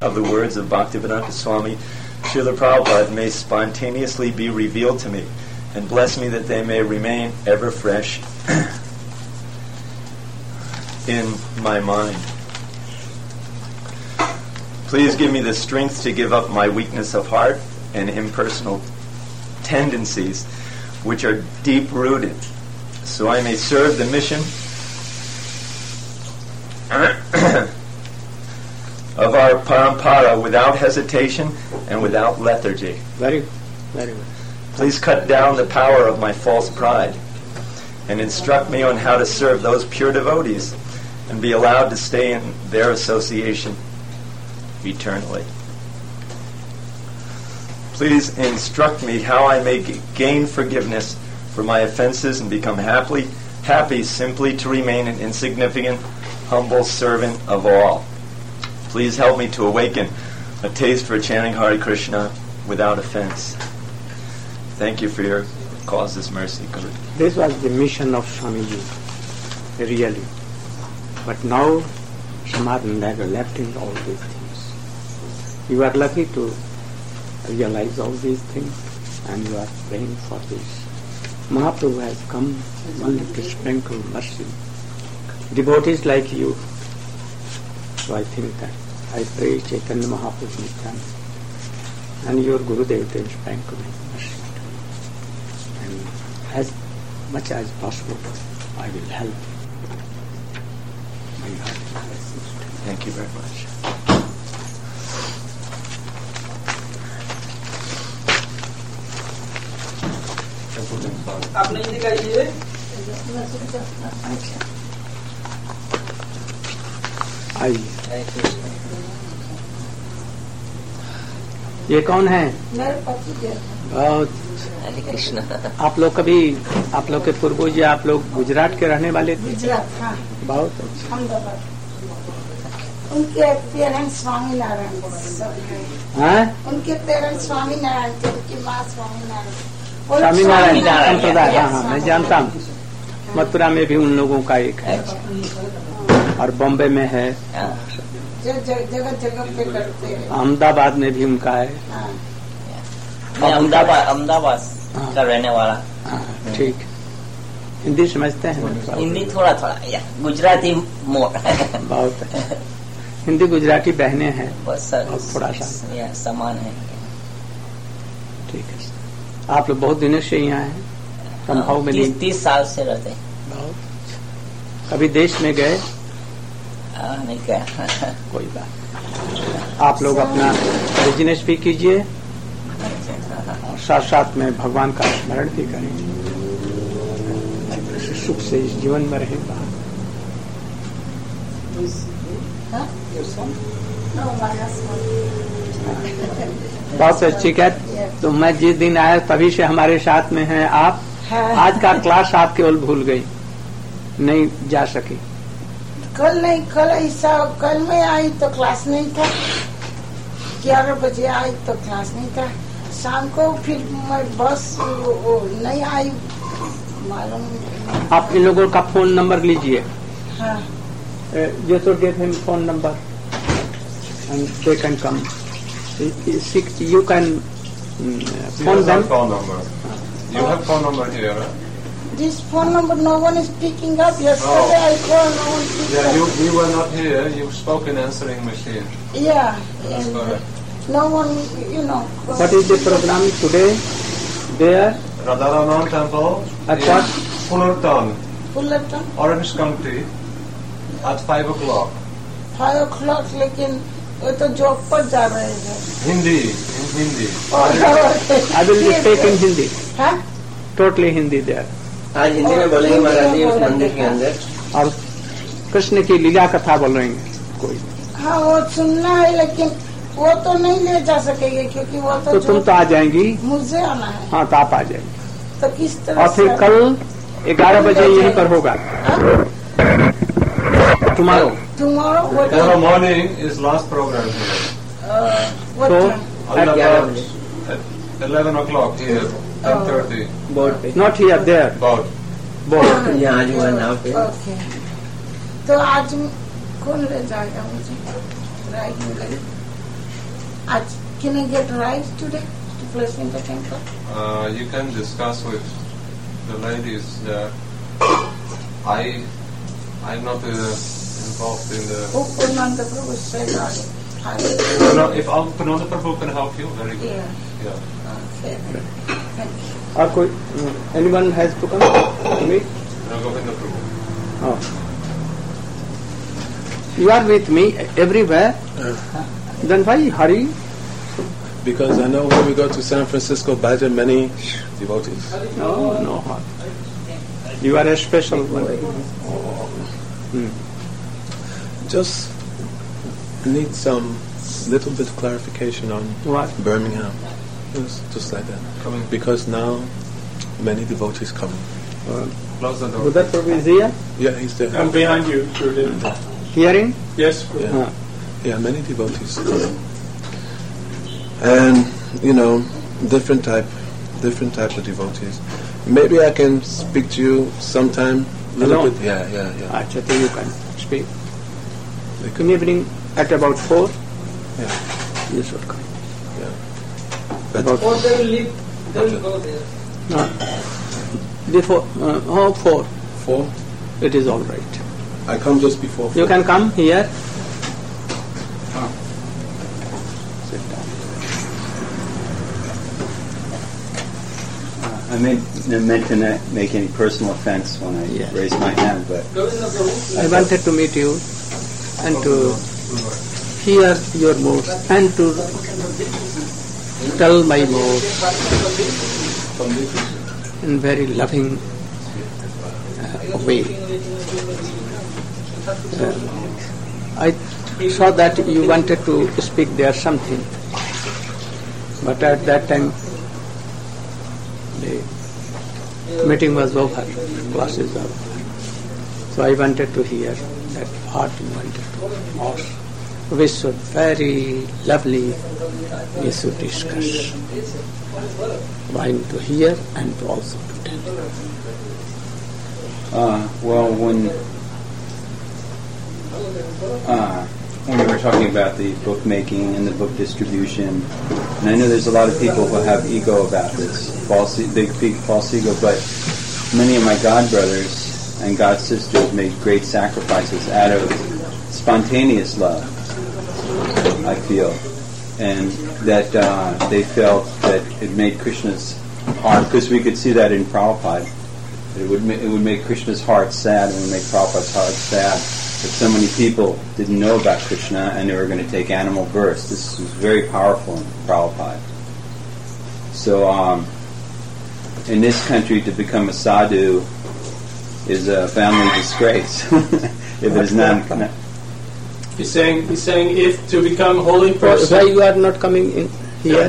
of the words of Bhaktivedanta Swami Srila Prabhupada may spontaneously be revealed to me, and bless me that they may remain ever fresh in my mind. Please give me the strength to give up my weakness of heart and impersonal tendencies which are deep-rooted, so I may serve the mission of our parampara without hesitation and without lethargy. Very good. Very good. Please cut down the power of my false pride and instruct me on how to serve those pure devotees and be allowed to stay in their association eternally. Please instruct me how I may gain forgiveness for my offenses and become happy simply to remain an insignificant, humble servant of all. Please help me to awaken a taste for chanting Hare Krishna without offense. Thank you for your causeless mercy, Guru. This was the mission of Swamiji, really. But now, Samadhananda has left in all these things. You are lucky to realize all these things, and you are praying for this. Mahaprabhu has come only to sprinkle mercy. Devotees like you. So I think that I pray Chaitanya Mahaprabhu Nityananda and your Gurudev to sprinkle mercy. And as much as possible, I will help. Thank you very much. आपने हिंदी कही है? ये कौन है? बहुत हरे कृष्ण। आप लोग के पूर्वज आप लोग गुजरात के रहने वाले थे? गुजरात, हाँ। बहुत अच्छा। उनके पेरेंट्स स्वामी नारायण हैं? उनके पेरेंट्स स्वामी नारायण थे, उनकी माँ स्वामी नारायण। स्वामी नारायण संप्रदाय, हाँ, मैं जानता हूँ। मथुरा में भी उन लोगों का एक है और बॉम्बे में है, जगह जगह पे करते हैं। अहमदाबाद में भी उनका है। मैं अहमदाबाद का रहने वाला। ठीक। हिंदी समझते हैं? हिंदी थोड़ा थोड़ा, या गुजराती मोर। बहुत अच्छा। हिंदी गुजराती बहनें हैं, थोड़ा सा समान है। ठीक है। आप लोग बहुत दिनों से यहाँ हैं? संभव में 30 साल से रहते हैं। बहुत अच्छा। कभी देश में गए? नहीं गया। कोई बात। आप लोग अपना बिजनेस भी कीजिए और साथ साथ में भगवान का स्मरण भी करेंगे, सुख से इस जीवन में रहेगा। बहुत अच्छी है। तो मैं जिस दिन आया तभी से हमारे साथ में हैं आप। आज का क्लास आप केवल भूल गई, नहीं जा सकी। कल नहीं, कल ऐसा, कल मैं आई तो क्लास नहीं था, 11 बजे आई तो क्लास नहीं था। शाम को फिर मैं बस नहीं आई, मालूम। आप इन लोगों का फोन नंबर लीजिए। हाँ। जो तो get him phone number and they can come. You can phone them. Phone number. You have phone number here. This phone number, no one is picking up. Yesterday I called, no one picked up. Yeah, you were not here. You spoke in answering machine. Yeah. That's correct. No one, you know. What is the program today? There? Radharaman Temple. At what? Fullerton. Fullerton. Orange County. At 5 o'clock. 5 o'clock, लेकिन वो तो job पर जा रहे हैं। Hindi. In Hindi. I will speak in Hindi. हाँ? Totally Hindi there. आज हिंदी में बोलेंगे महाराज जी उस मंदिर के अंदर। और कृष्ण की लीला कथा बोलेंगे कोई। हाँ, वो सुनना है, लेकिन वो तो नहीं ले जा सकेंगे क्योंकि वो तो तुम तो आ जाएंगी? मुझे आना है। हाँ, तो आप आ जाएंगे। तो किस तरह? और फिर कल 11 बजे यहीं पर होगा। Tomorrow. Tomorrow morning is last program here. What So, time? At 11 o'clock here. 10:30. Board पे। Not here, there. Boat. Both. यहाँ जो है नाव पे। ओके। तो आज कौन ले जाएगा मुझे? राइड में गई। Can I get rice today to place in the temple? You can discuss with the ladies that I'm not involved in the. Oh, Purnanda Prabhu said No, if Purnanda Prabhu can help you, very good. Yeah. Okay. Thank you. Anyone has to come to me? No, Govinda Prabhu. Oh. You are with me everywhere. Then why hurry? Because I know when we go to San Francisco, Bhajan, many devotees. No. You are a special one. Just need some little bit of clarification on What? Birmingham. Just like that. Coming. Because now many devotees coming. Close the door. Buddha Prabhu is here? Yeah, he's there. I'm behind you, Gurudev. Hearing? Yes. Yeah. Yeah, many devotees coming. And different type of devotees. Maybe I can speak to you sometime. Little Alone? bit. Yeah. Actually, you can speak. They In could- evening at about 4, Yeah. you should come. But About Or they will leave, they will go there. before 4, 4, it is all right. I come just before 4. You can come here. Sit down. I meant to not make any personal offense when I Yes. raised my hand, but Govinda Prabhu. I wanted to meet you and to hear your moods and to tell my moods in very loving way. I saw that you wanted to speak there something, but at that time the meeting was over, class is over. So I wanted to hear that what you wanted to ask. We should very lovely, we should discuss. Wine to hear and to also to tell. well, when we were talking about the bookmaking and the book distribution, and I know there's a lot of people who have ego about this, big false ego, but many of my god brothers and god sisters made great sacrifices out of spontaneous love, I feel, and that they felt that it made Krishna's heart, because we could see that in Prabhupada, it would make Krishna's heart sad, and it would make Prabhupada's heart sad that so many people didn't know about Krishna and they were going to take animal births. This was very powerful in Prabhupada. So in this country, to become a sadhu is a family disgrace. If it is not. He's saying if to become holy Why person. you are not coming in here?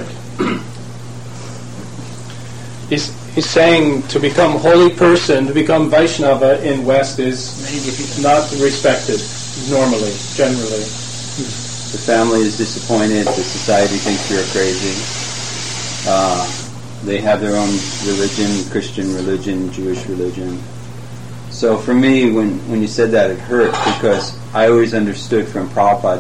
He's saying to become holy person, to become Vaishnava in West is not respected normally, generally. The family is disappointed. The society thinks you're crazy. They have their own religion, Christian religion, Jewish religion. So for me, when you said that, it hurt, because I always understood from Prabhupada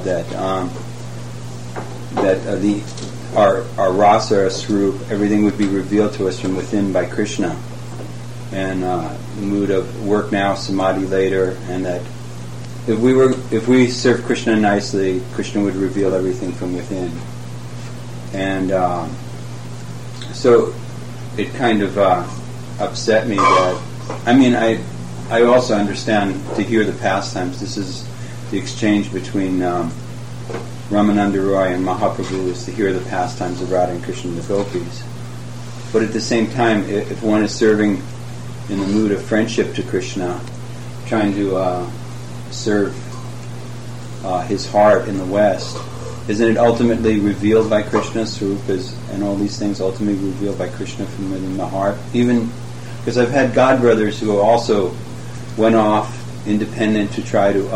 that our rasa, our swarup, everything would be revealed to us from within by Krishna, and the mood of work now, samadhi later, and that if we serve Krishna nicely, Krishna would reveal everything from within. And so it kind of upset me that, I also understand to hear the pastimes. This is the exchange between Ramananda Roy and Mahaprabhu, is to hear the pastimes of Radha and Krishna and the gopis. But at the same time, if one is serving in the mood of friendship to Krishna, trying to serve his heart in the West, isn't it ultimately revealed by Krishna? Swarupas and all these things ultimately revealed by Krishna from within the heart. Even because I've had god brothers who also went off independent to try to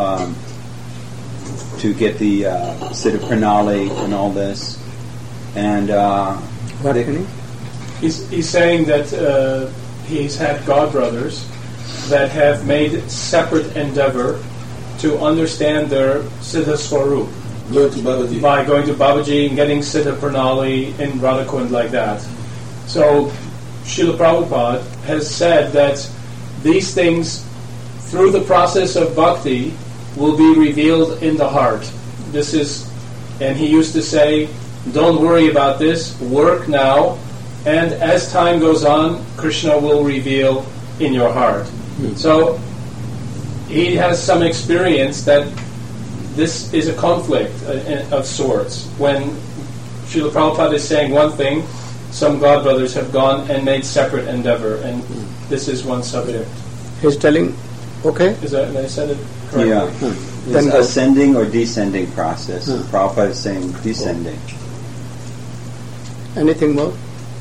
get the Siddha Pranali and all this, and What meaning? He's saying that he's had god brothers that have made separate endeavor to understand their Siddha Swarup, Going to Babaji. by going to Babaji and getting Siddha Pranali in Radhakund like that. So Srila Prabhupada has said that these things, through the process of bhakti, will be revealed in the heart. This is, and he used to say, don't worry about this, work now, and as time goes on, Krishna will reveal in your heart. So he has some experience that this is a conflict of sorts. When Srila Prabhupada is saying one thing, some godbrothers have gone and made separate endeavor, and this is one subject. He's telling, okay? Is that, I said it correctly? Yeah. Then It's go. ascending or descending process. Prabhupada is saying descending. Anything more?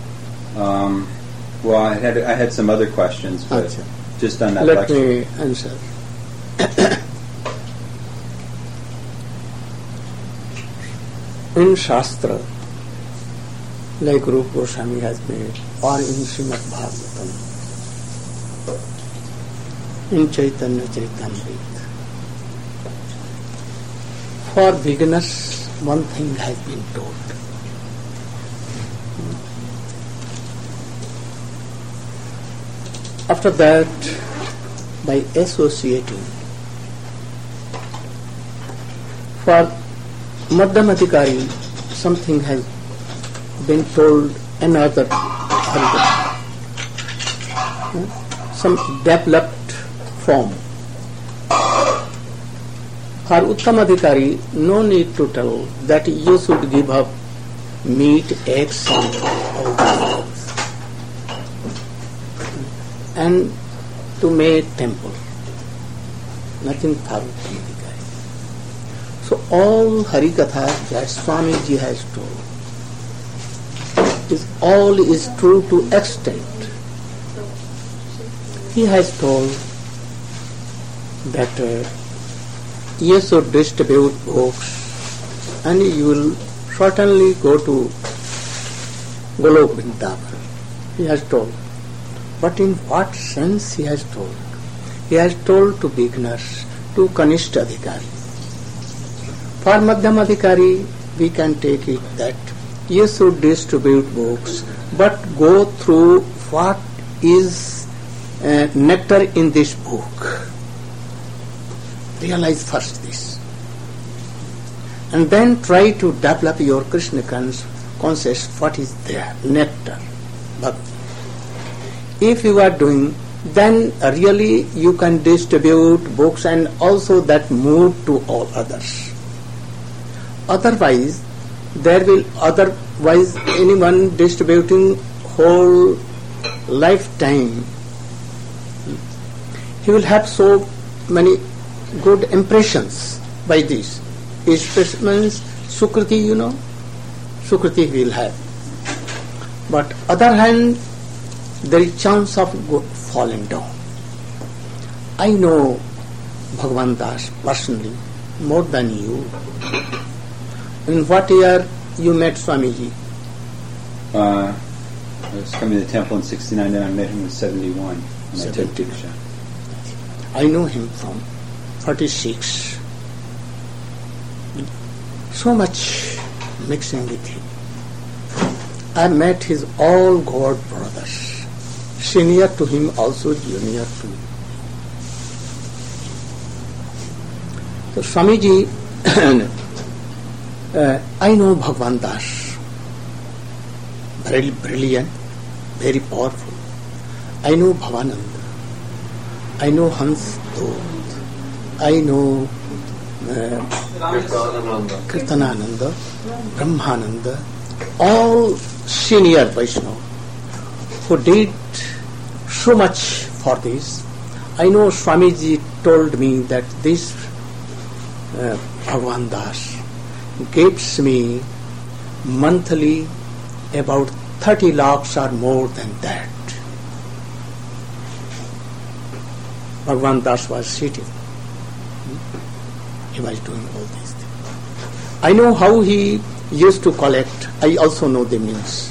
Well, I had some other questions, but Acha. just on that Let lecture. me answer. In Shastra, like Rupa Goswami has made, or in Srimad Bhagavatam, in Chaitanya Charitamrita, for beginners, one thing has been told. After that, by associating, for Madhyamadhikari, something has been told another some developed form. For Uttamadhikari, no need to tell that you should give up meat, eggs, and all these things, and to make temple. Nothing for Uttamadhikari. So all Harikatha that Swamiji has told is true to extent. He has told that you should distribute books and you will certainly go to Golok Vrindavan. He has told. But in what sense he has told? He has told to beginners, to Kanishta Adhikari. For Madhyam Adhikari, we can take it that you should distribute books, but go through what is nectar in this book. Realize first this. And then try to develop your Krishna consciousness, what is there, nectar. But if you are doing, then really you can distribute books and also that move to all others. Otherwise anyone distributing whole lifetime, he will have so many good impressions by this. It means Sukriti, Sukriti he will have. But other hand, there is chance of falling down. I know Bhagavan Das personally more than you. In what year you met Swamiji? I was coming to the temple in 69 and I met him in 71. And I took Diksha. I know him from 46. So much mixing with him. I met his all God brothers, senior to him, also junior to him. So Swamiji, I know Bhagavan Das, very brilliant, very powerful. I know Bhavananda, I know Hans Dod, I know Kirtanananda, Brahmananda, all senior Vaishnava who did so much for this. I know Swamiji told me that this Bhagavan Das gives me monthly about 30 lakhs or more than that. Bhagavan Das was sitting. He was doing all these things. I know how he used to collect. I also know the means.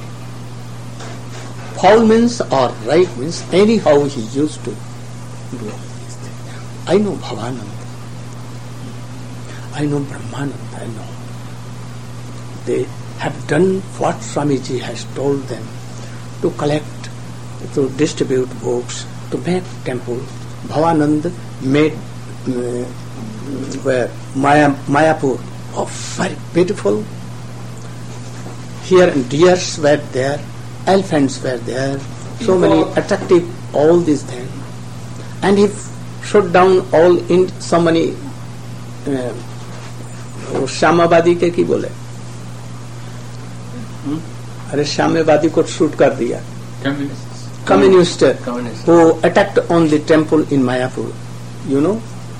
Foul means or right means, anyhow he used to do all these things. I know Bhavananda. I know Brahmananda, I know. They have done what Swamiji has told them, to collect, to distribute books, to make temple. Bhavanand made where Mayapur, very beautiful. Here deers were there, elephants were there, so many attractive, all these things. And he shut down all in so many श्यामावादी के की बोले अरे श्यामावादी को shoot कर दिया communist who attacked on the temple in Mayapur, you know.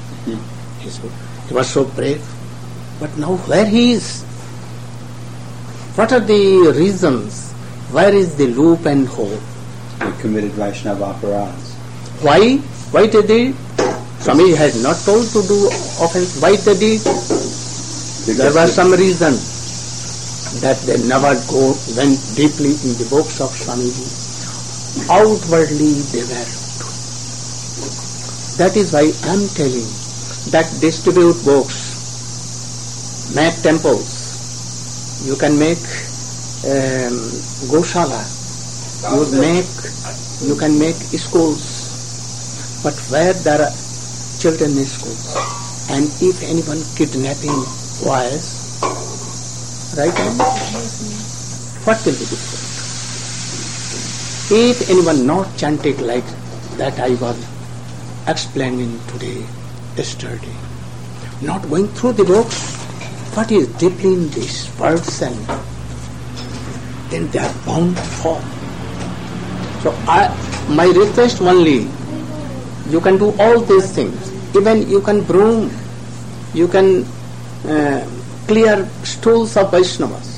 He was so brave, but now where he is? What are the reasons? Where is the loop and hole? He committed Vaishnava aparadhs. Why? Why did they? Swami has not told to do offense. Why did they? There was some reason that they never went deeply in the books of Swamiji. Outwardly they were. That is why I am telling that distribute books, make temples, you can make Goshala, you can make schools, but where there are children in schools, and if anyone kidnapping boys, right now, what will be different? If anyone not chanting like that I was explaining today, yesterday, not going through the books, what is deeply in these words, and then they are bound to fall. So my request only, you can do all these things. Even you can broom, you can clear stools of Vaishnavas.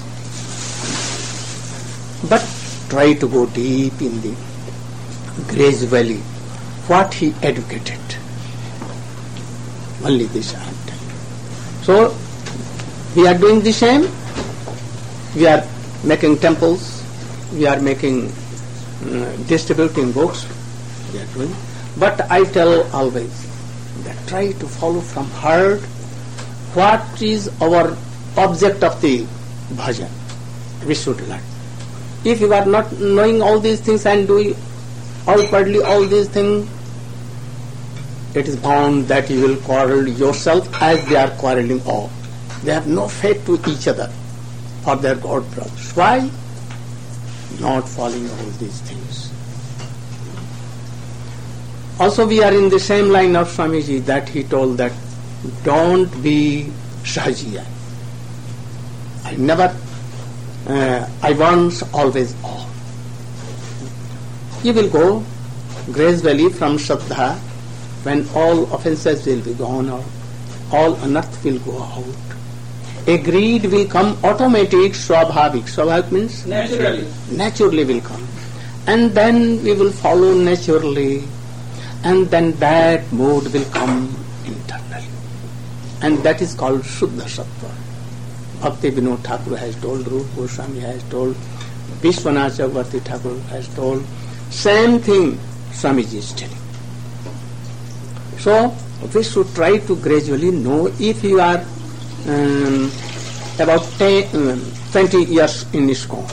But try to go deep in the Grace Valley, what he educated. Only this I am telling. So, we are doing the same. We are making temples, we are making, distributing books, we are doing. But I tell always that try to follow from heart what is our object of the bhajan. We should learn. If you are not knowing all these things and doing outwardly all these things, it is bound that you will quarrel yourself as they are quarreling all. They have no faith to each other for their God brothers. Why? Not following all these things. Also we are in the same line of Swamiji that he told that don't be Sahajiya. I want always all. You will go Grace Valley from Shraddha when all offences will be gone out, all unearth will go out. A greed will come automatic, swabhavik. Swabhavik means? Naturally will come. And then we will follow naturally. And then that mood will come internally. And that is called Shuddha Sattva. Bhakti Vinod Thakur has told, Rupa Goswami has told, Vishwanath Chakravarti Thakur has told. Same thing Swamiji is telling. So we should try to gradually know if you are about 20 years in ISKCON.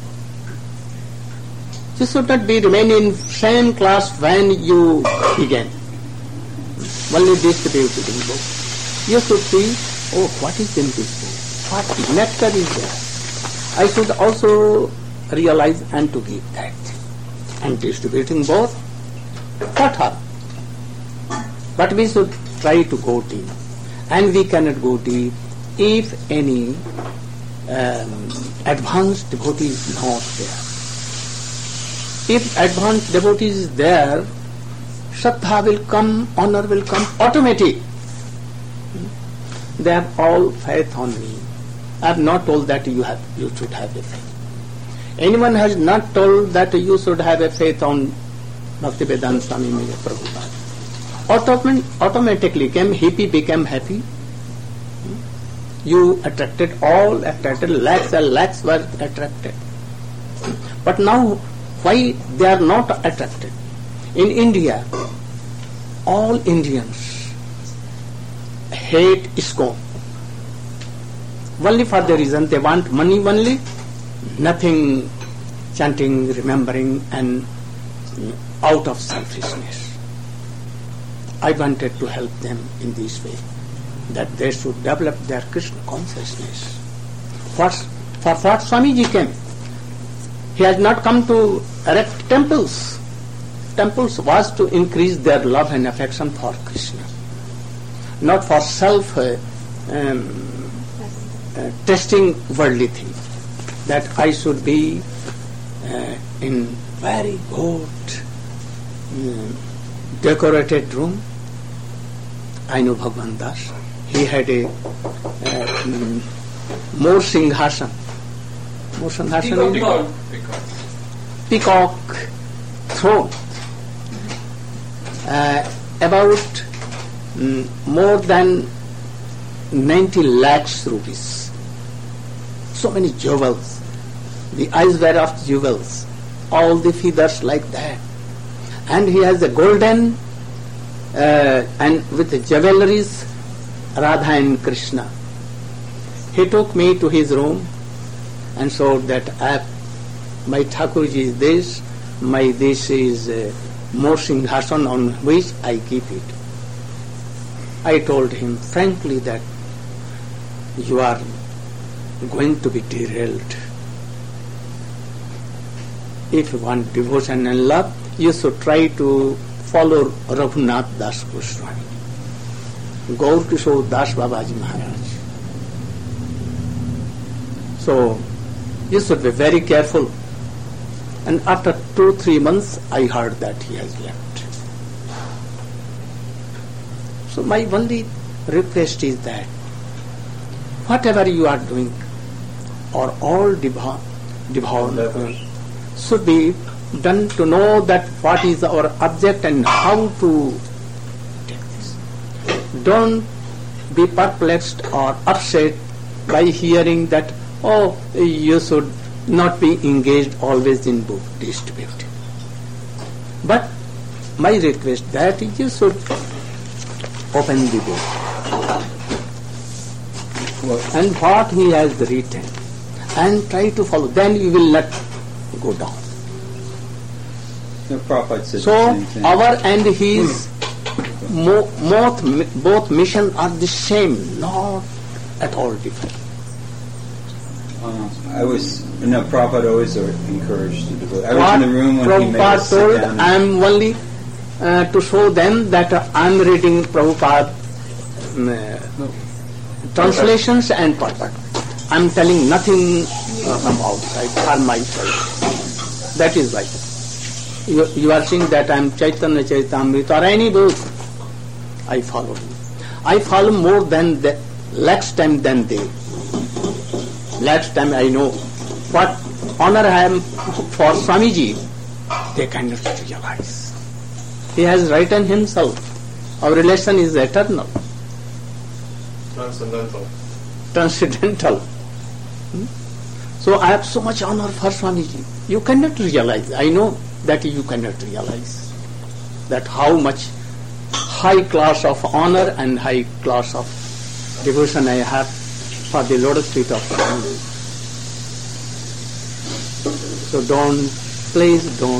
You should not be remaining in same class when you began. Only distributing books. You should see, what is in this book? What nectar is there? I should also realize and to give that. And distributing both, what are? But we should try to go deep. And we cannot go deep if any advanced devotee is not there. If advanced devotee is there, Shraddha will come, honor will come automatic. They have all faith on me. I have not told that you should have a faith. Anyone has not told that you should have a faith on Bhaktivedanta Swami Prabhupada. Automatically hippie became happy. You attracted, lakhs and lakhs were attracted. But now, why they are not attracted? In India, all Indians hate ISKCON. only for the reason they want money only, nothing chanting, remembering, and out of selfishness. I wanted to help them in this way, that they should develop their Krishna consciousness. For what Swamiji came? He has not come to erect temples. Temples was to increase their love and affection for Krishna, not for testing worldly things. That I should be in very good decorated room. I know Bhagwan Das. He had a more Singhasana. More Singhasana peacock throne. About more than 90 lakhs rupees. So many jewels. The eyes were of jewels. All the feathers like that. And he has a golden and with the jewelries, Radha and Krishna. He took me to his room and showed that my Thakurji is this, my this is more Singhasan on which I keep it. I told him frankly that you are going to be derailed. If you want devotion and love, you should try to follow Raghunath Das Goswami, Gaur Kishore Das Babaji Maharaj. So you should be very careful. And after 2-3 months, I heard that he has left. So my only request is that whatever you are doing, or all devout should be done to know that what is our object and how to take this. Don't be perplexed or upset by hearing that, oh, you should not be engaged always in Buddhist beauty. But my request that you should open the book and what he has written and try to follow. Then you will not go down. The Prabhupada said so the same thing. Our and his both mission are the same, not at all different. Prabhupada always encouraged the devotee. I was in the room when he made us sit Prabhupada down. I am only to show them that I am reading Prabhupada translations and purport. I am telling nothing from outside for myself. That is why. You are saying that I am Chaitanya Charitamrita or any book. I follow you. I follow more than the lakhs time than they. Lakhs time I know what honor I am for Swamiji. They cannot realize. He has written himself. Our relation is eternal. Transcendental. So I have so much honor for Swamiji. You cannot realize. I know that you cannot realize that how much high class of honor and high class of devotion I have for the lotus feet of Swamiji. So please don't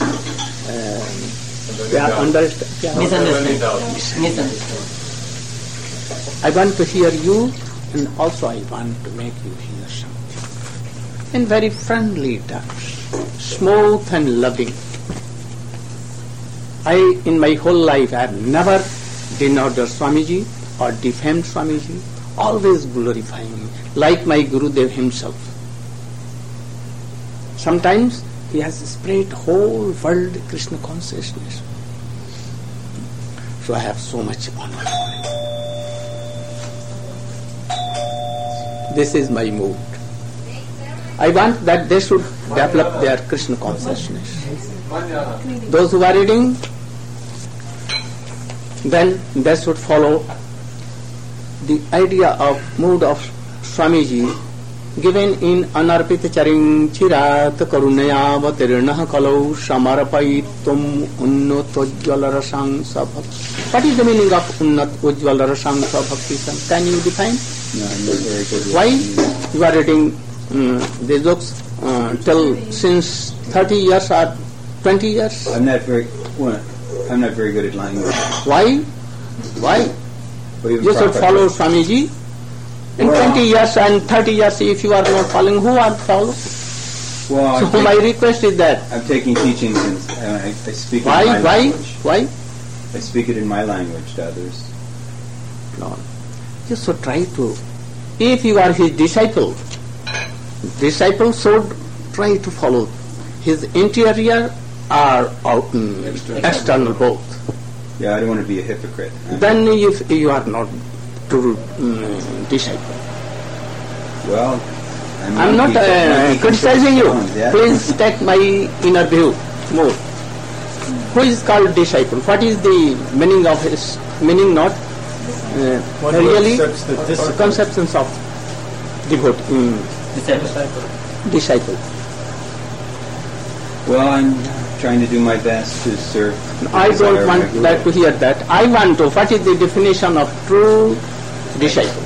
Misunderstand. I want to hear you, and also I want to make you hear something. In very friendly terms, smooth and loving. In my whole life, I have never denounced Swamiji or defamed Swamiji, always glorifying him, like my Gurudev himself. Sometimes he has spread whole world Krishna consciousness. So I have so much honor for him. This is my mood. I want that they should develop their Krishna consciousness. Those who are reading, then they should follow the idea of mood of Swamiji given in Anarpita Charing Chirat Karunaya Vatirnaha Kalau Samarapaitum Unnat Ujjvala Rasang Sabhakti. What is the meaning of Unnat Ujjvala Rasang Sabhakti? Can you define? No, I'm not very good with Why these. you are reading these books till since 30 years or 20 years? I'm not very good at language. Why? Why? Or even You should Prabhupada. follow Swamiji. In Well- 20 years and 30 years, if you are not following, who are follow? Well, So my request is that. I'm taking teachings and I speak it in Why? my Why? language. Why? I speak it in my language to others. No. You should try to. If you are his disciple should try to follow his interior or external both. Yeah, I don't want to be a hypocrite. Then if you are not true disciple. Well, I'm not criticizing you. Yeah. Please take my inner view more. Who is called disciple? What is the meaning of his meaning? Not One who really accepts the discipline. conceptions of devotee, disciple. Well, I'm trying to do my best to serve. I the desire don't of my want Guru. that to hear that. I want to. What is the definition of true disciple?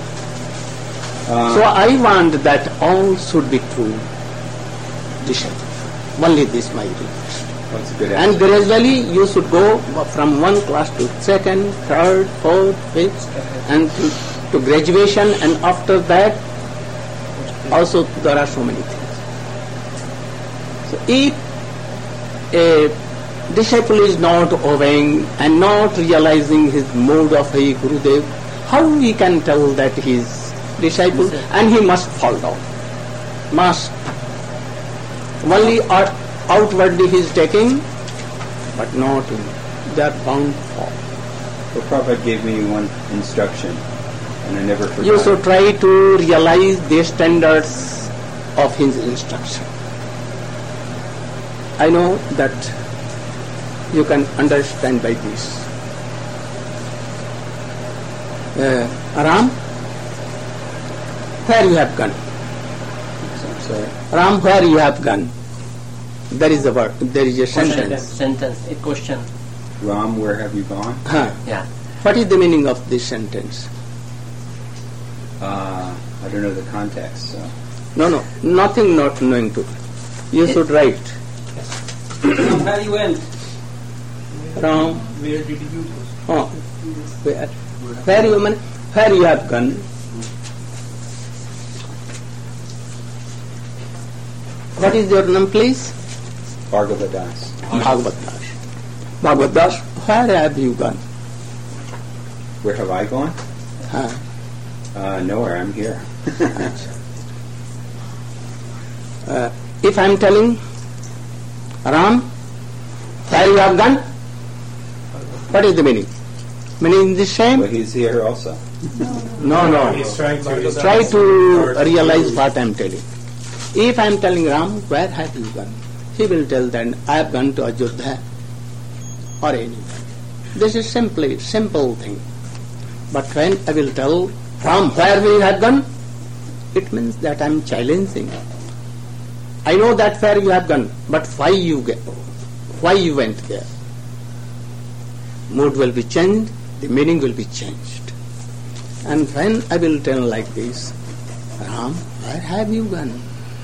So I want that all should be true disciple. Only this my request. That's a good And answer. gradually you should go from one class to second, third, fourth, fifth, and to graduation. And after that, also there are so many things. So if a disciple is not obeying and not realizing his mode of a Gurudev, how we can tell that he is disciple? And he must fall down. Must. Only outwardly he is taking, but not in. They are bound for. Well, Prabhupada gave me one instruction, and I never forgot. You should try to realize the standards of his instruction. I know that you can understand by this. Ram, where you have gone? I'm sorry. Ram, where you have gone? There is a word, there is a sentence. Sentence, a question. Ram, where have you gone? Huh. Yeah. What is the meaning of this sentence? I don't know the context. So. No, nothing not knowing to. You should write. Where you went? Ram, Where did you go? oh, where you have gone? What is your name, please? Bhagavadas. Bhagavad Das. Bhagavad Das, where have you gone? Where have I gone? Huh. Nowhere. I'm here. If I am telling, Ram, where you have gone? What is the meaning? Meaning is the same? But he's here also. No. He's trying to. Try to realize what I am telling. If I am telling Ram, where have you gone? He will tell then, I have gone to Ajodhya or anywhere. This is simple thing. But when I will tell Ram, where we have gone, it means that I am challenging. I know that where you have gone, but why you went there? Mood will be changed, the meaning will be changed. And when I will tell like this, Ram, where have you gone?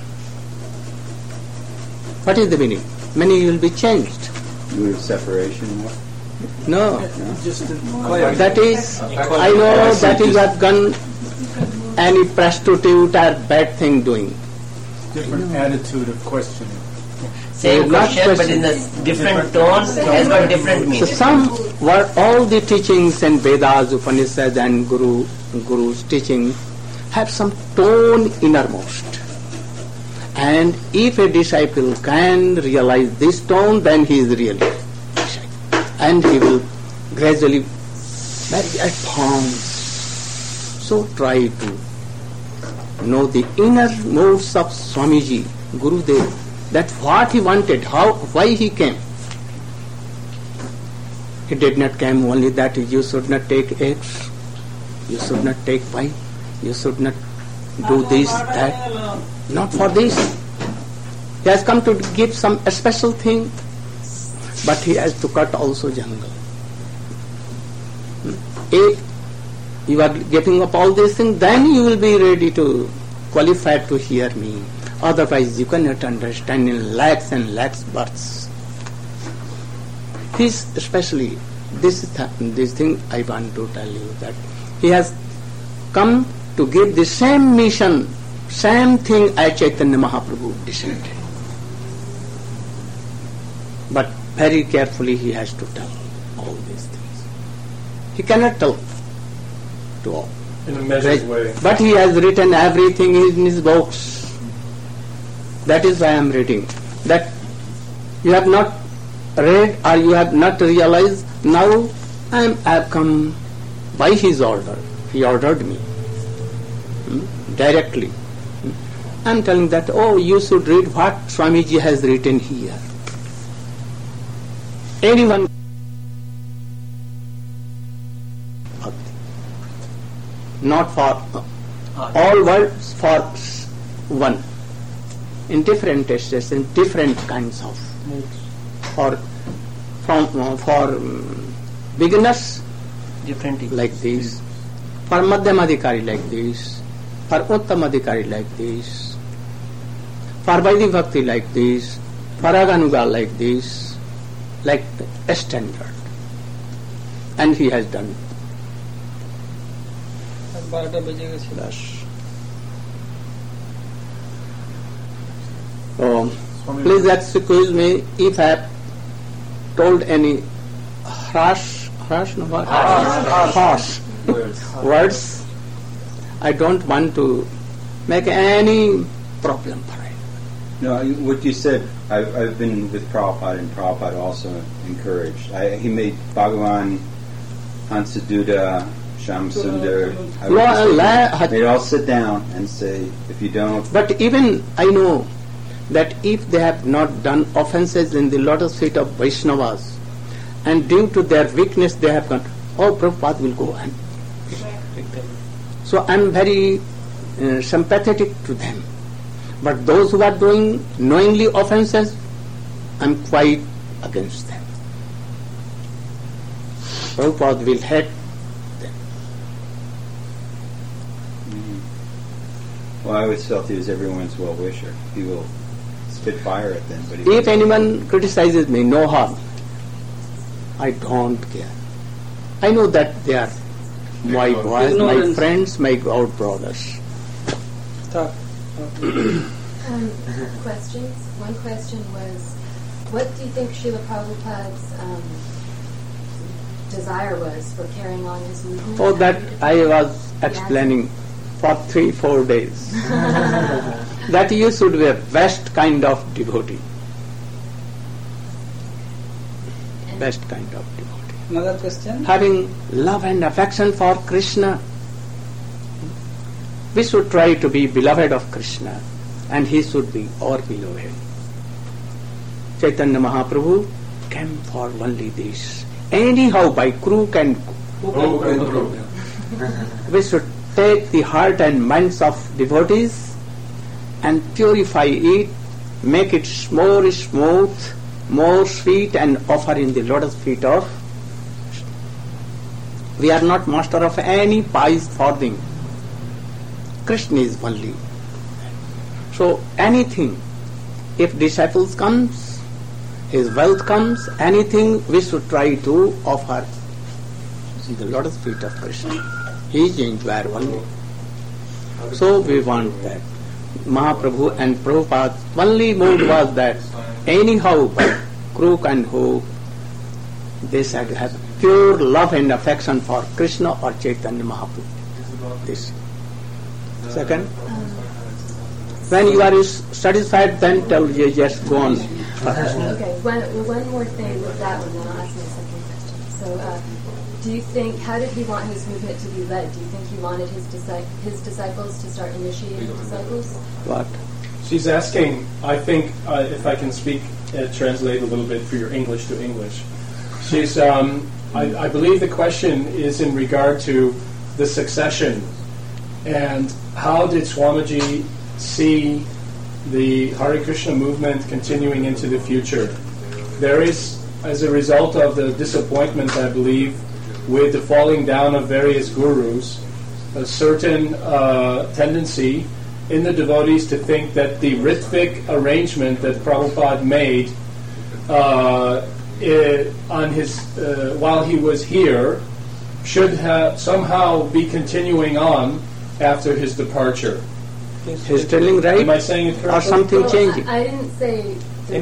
What is the meaning? Meaning will be changed. Mood of separation. What? No. Just That is, I know that you have gone any prostitute or bad thing doing. Different attitude of questioning. Same Not question, but in a different tone, has got different So meaning. all the teachings and Vedas, Upanishads and Guru's teaching have some tone innermost. And if a disciple can realize this tone, then he is really disciple. And he will gradually very advance. So try to know the inner modes of Swamiji, Gurudev, that what he wanted, why he came. He did not come only that you should not take X, you should not take Y, you should not do this, that. Not for this. He has come to give some special thing, but he has to cut also jungle. you are giving up all these things, then you will be ready to qualify to hear me. Otherwise, you cannot understand in lakhs and lakhs births. This, especially, this thing I want to tell you, that he has come to give the same mission, same thing as Chaitanya Mahaprabhu descended. But very carefully he has to tell all these things. He cannot tell to all. In a measured way. But he has written everything in his books. That is why I am reading. That you have not read or you have not realized. Now I have come by his order. He ordered me directly. I am telling that, you should read what Swamiji has written here. Anyone not for all words, for one, in different tastes, in different kinds of for beginners different like this, for Madhyamadikari like this, for Uttamadikari like this, for Vaidhi Bhakti like this, for Raganuga like this, like a standard. And he has done. Yes. So, please excuse me if I have told any harsh words. I don't want to make any problem for it. No, what you said, I've been with Prabhupada, and Prabhupada also encouraged. He made Bhagavan, Hansaduta, Shamsundar. They'd all sit down and say, if you don't... But even I know that if they have not done offences in the lotus feet of Vaishnavas, and due to their weakness they have gone, Prabhupada will go and... So I am very sympathetic to them. But those who are doing knowingly offences, I am quite against them. Prabhupada will hate them. Well, I always felt he was everyone's well-wisher. He will spit fire at them. But if anyone criticizes me, no harm. I don't care. I know that they are my boys, my friends, my God brothers. Questions. One question was, what do you think Srila Prabhupada's desire was for carrying on his movement? That I was explaining for 3-4 days. That you should be a best kind of devotee. Best kind of devotee. Another question? Having love and affection for Krishna. We should try to be beloved of Krishna, and he should be our beloved. Chaitanya Mahaprabhu came for only this. Anyhow, by crook and crook. We should take the heart and minds of devotees and purify it, make it more smooth, more sweet, and offer in the lotus feet of. We are not master of any pious thing. Krishna is only. So anything, if disciples comes, his wealth comes, anything we should try to offer in the lotus feet of Krishna. He is enjoyer only. So we want that. Mahaprabhu and Prabhupada's only mood was that anyhow by crook and hook they should have pure love and affection for Krishna or Chaitanya Mahaprabhu. This. Second, when you are satisfied, then tell you just go on. Okay, one more thing with that one, then I'll ask my second question. So, do you think, how did he want his movement to be led? Do you think he wanted his disciples to start initiating disciples? What? She's asking, I think, if I can speak, translate a little bit for your English to English. She's, I believe the question is in regard to the succession. And how did Swamiji see the Hare Krishna movement continuing into the future? There is, as a result of the disappointment, I believe, with the falling down of various gurus, a certain tendency in the devotees to think that the rhythmic arrangement that Prabhupada made on his while he was here should have somehow be continuing on after his departure. He's telling right? Am I saying it correctly? Or something changing? I didn't say.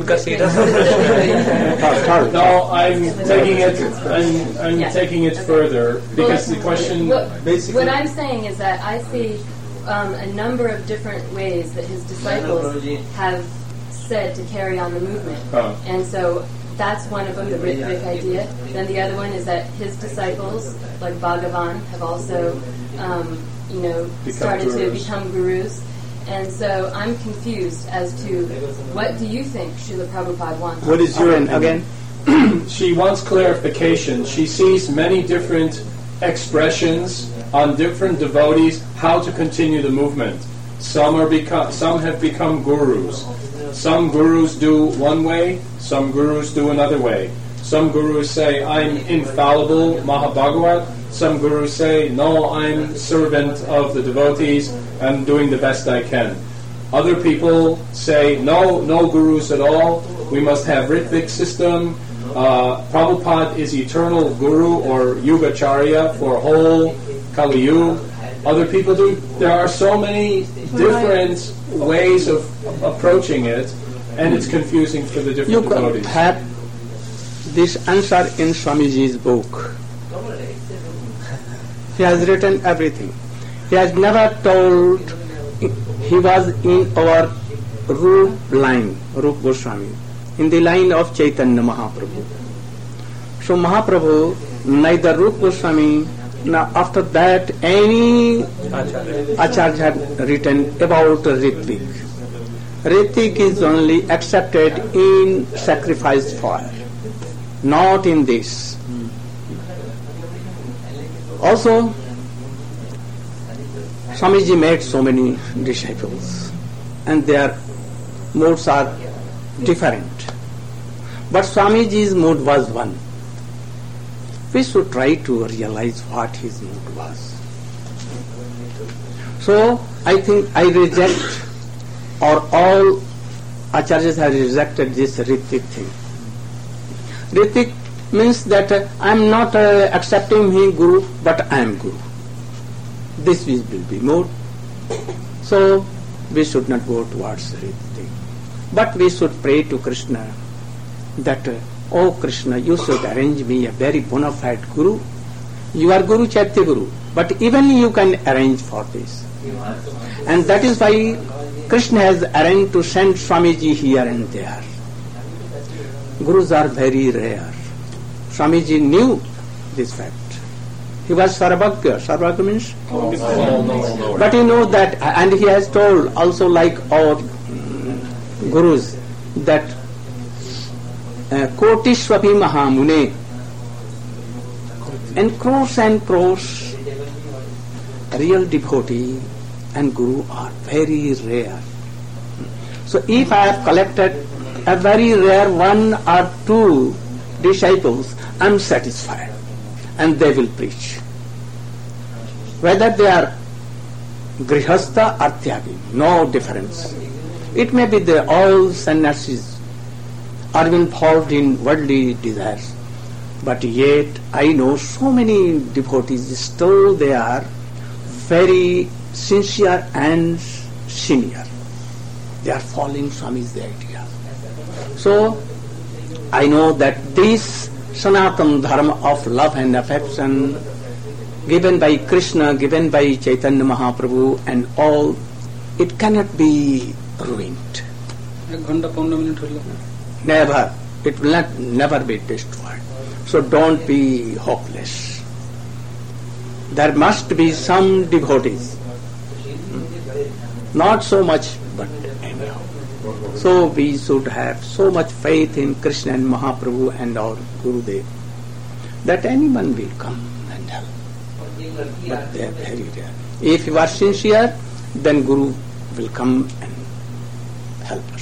No, I'm taking it. I'm taking it further because the question basically. What I'm saying is that I see a number of different ways that his disciples have said to carry on the movement, and so that's one of them, the rhythmic idea. Then the other one is that his disciples, like Bhagavan, have also, started to become gurus. And so I'm confused as to what do you think Srila Prabhupada wants? What is your again? She wants clarification. She sees many different expressions on different devotees how to continue the movement. Some have become gurus. Some gurus do one way, some gurus do another way. Some gurus say, I'm infallible, Mahabhagavat. Some gurus say, no, I'm servant of the devotees, I'm doing the best I can. Other people say, no gurus at all, we must have Ritvik system. Prabhupada is eternal guru or Yugacharya for whole Kali Yuga. Other people do. There are so many different ways of approaching it, and it's confusing for the different devotees. You have this answer in Swamiji's book. He has written everything. He has never told. He was in our Rup line, Rup Goswami, in the line of Chaitanya Mahaprabhu. So Mahaprabhu, neither Rup Goswami, now after that any Acharya had written about Ritvik. Ritvik is only accepted in sacrifice fire, not in this. Also, Swamiji made so many disciples, and their modes are different. But Swamiji's mood was one. We should try to realize what his mood was. So, I think I reject, or all Acharyas have rejected this Ritvik thing. Ritvik means that I am not accepting him Guru, but I am Guru. This will be mood. So we should not go towards Ritvik. But we should pray to Krishna that, oh Krishna, you should arrange me a very bona fide Guru. You are Guru Chaitya Guru, but even you can arrange for this. And that is why Krishna has arranged to send Swamiji here and there. Gurus are very rare. Swamiji knew this fact. He was Sarvagya. Sarvagya means? But he knows that, and he has told also like our gurus that Kotishwapi Mahamune, and crores real devotee and guru are very rare. So if I have collected a very rare one or two disciples, I am satisfied, and they will preach. Whether they are Grihastha or Tyagi, no difference. It may be they all sannyasis are involved in worldly desires, but yet I know so many devotees still they are very sincere and senior. They are following Swami's idea. So I know that this Sanatana Dharma of love and affection given by Krishna, given by Chaitanya Mahaprabhu and all, it cannot be ruined. Never. It will never be destroyed. So don't be hopeless. There must be some devotees. Not so much, but anyhow. So we should have so much faith in Krishna and Mahaprabhu and our Gurudev that anyone will come and help. But they are very rare. If you are sincere, then Guru will come and help us.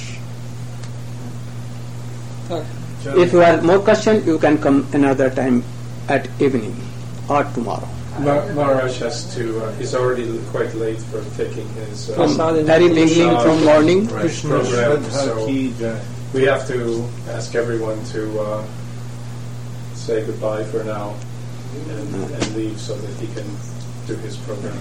If you have more questions, you can come another time at evening. or tomorrow? Maharaj has to, he's already quite late for taking his Very beginning from morning. program, so we have to ask everyone to say goodbye for now and leave so that he can do his program.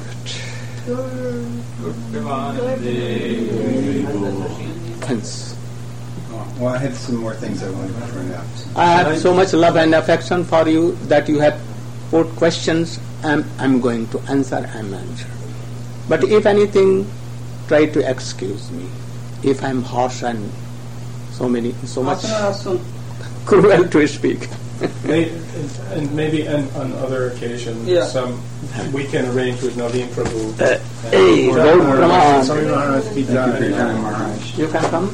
Thanks. Well, I had some more things I wanted to bring up. I have so much love and affection for you that you have put questions. I'm going to answer. I'm answer. But if anything, try to excuse me. If I'm harsh and so much cruel to speak. Maybe on other occasions, we can arrange with Naveen Prabhu. Hey, come on. Thank you for your time, Maharaj. You can come.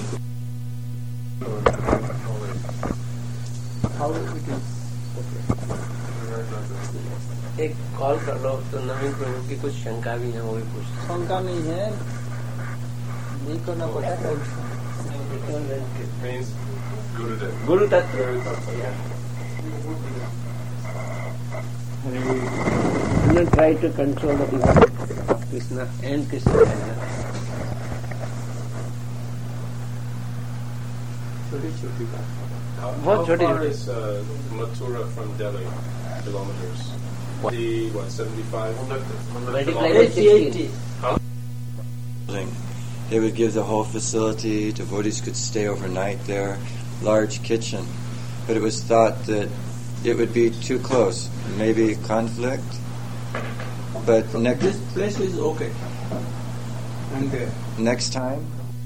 How it is? एक call कर लो तो नवीन प्रभु की कुछ शंका भी है वो भी पूछ शंका नहीं है नहीं करना पड़ता Means Gurudev. गुरु तत्व and then try to control the devotees of Krishna and Krishna consciousness. How far is Mathura from Delhi? Kilometers? 75? Multiply by 16. They would give the whole facility, devotees could stay overnight there, large kitchen. But it was thought that it would be too close, maybe conflict. But This place is okay. And next time,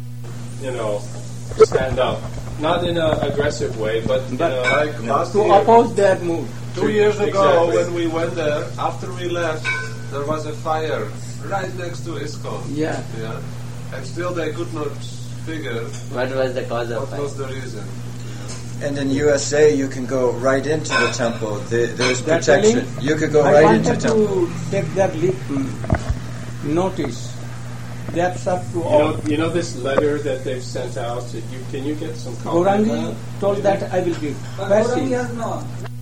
stand up. Not in an aggressive way, but Like last to year, oppose their move. 2 years ago Exactly. when we went there, after we left, there was a fire right next to ISKCON. Yeah. Yeah. And still they could not figure What was the cause of what fire? was the reason. and in USA you can go right into the temple. There's They're protection. telling- You could go I right into the wanted temple. to take that notice. That's up to all. you know this letter that they've sent out. Can you get some copy of Gaurangi that? told that I will give. Gaurangi has not.